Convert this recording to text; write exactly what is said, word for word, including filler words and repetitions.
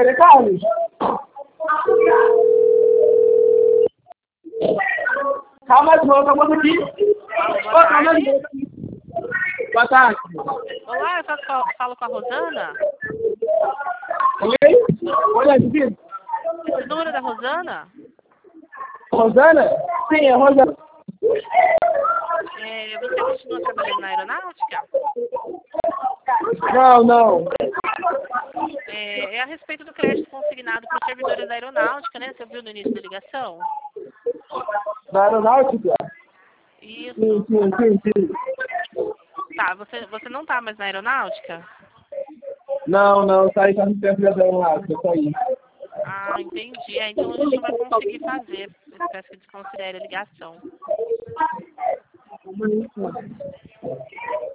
Cadê Carlos? Calma, irmão, acabou aqui. Alô, boa tarde. Boa tarde. Olá, eu falo, falo com a Rosana. Oi? Olha, Vivi. Esse número é da Rosana? Rosana? Sim, é Rosana. É, você continua trabalhando na aeronáutica? Não, não. É, é a respeito do crédito consignado para os servidores da aeronáutica, né? Você viu no início da ligação? Na aeronáutica? Isso. Sim, sim, sim, sim. Tá, você, você não tá mais na aeronáutica? Não, não, saí tá no tempo da aeronáutica, eu saí. Ah, entendi. É, então a gente não vai conseguir fazer. Eu peço que desconsidere a ligação.